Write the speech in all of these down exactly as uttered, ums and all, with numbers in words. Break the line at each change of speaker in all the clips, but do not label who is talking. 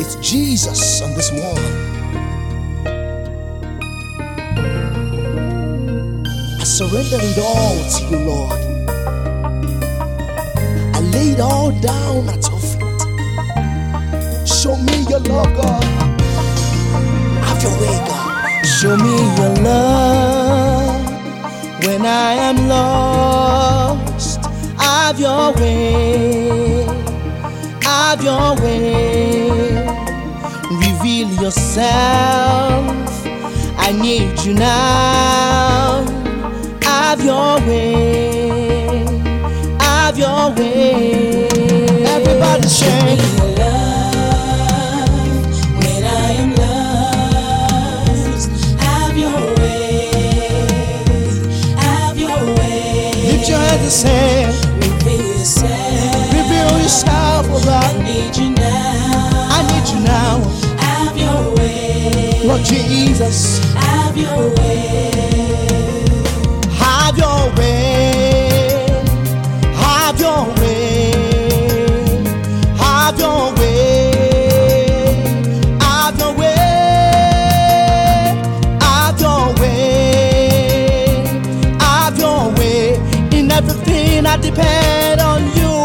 It's Jesus on this one. I surrender it all to you, Lord. I lay it all down at your feet. Show me your love, God. Have your way, God. Show me your love when I am lost. Have your way. Have your way. Reveal yourself. I need you now. Have your way. Have your way. Everybody share. Say, reveal yourself, reveal yourself, oh God. I need you now, I need you now. Have your way, Lord Jesus. Have your way, have your way, have your way, have your way, have your way, have your way, have your way. Everything I depend on you.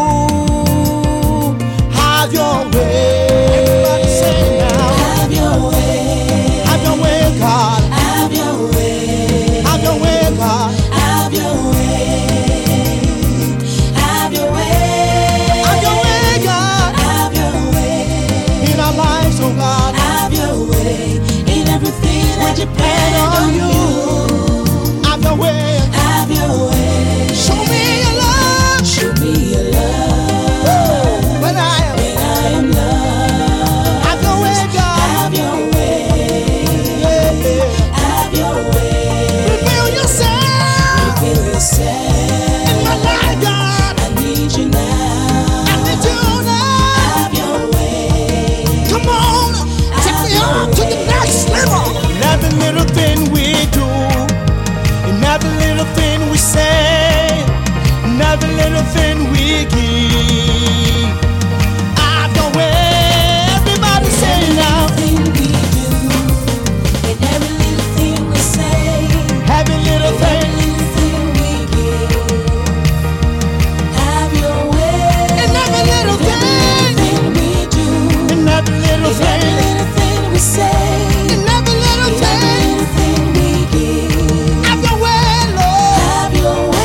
Have your way. Everybody say now. Have your way. Have your way, God. Have your way. Have your way, God. Have your way. Have your way. Have your way, God. Have your way. In our lives, oh God. Have your way. In everything I depend on you. Have your way. Have your way. Show me your love. Show me your love. When I am, when I am loved. Have your way, God. Have your way. Yeah, yeah. Have your way. Reveal yourself. Reveal yourself. In my life, God. I need you now. I need you now. Have your way. Come on, take me on to the next level. In every little thing we do, in every little thing we say, every little thing we give. Have your way. Everybody say now. Everything we do, and every little thing we say, every little thing, every little thing we give. Have your way. And every little thing we do, and every little thing, every little thing we say, and every little thing we give. Have your way, Lord. Have your way.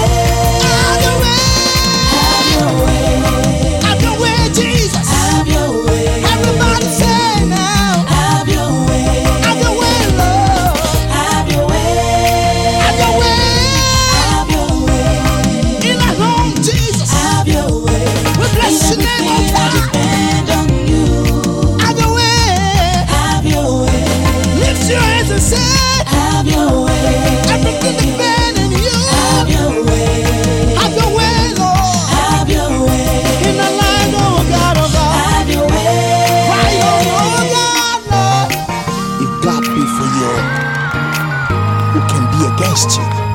Jesus. Have your way. Everybody say now. Have your way. Have your way, Lord. Have your way. Have your way. Have your way. In our home, Jesus. Have your way. We bless your name, oh God. Depend on you. Have your way. Have your way. Lift your hands and say, have your way. Everything depends on you. Have your way. Have your way, Lord. Have your way. In our life, oh God, oh God. Have your way. Cry, oh God, Lord. If God be for you, who can be against you?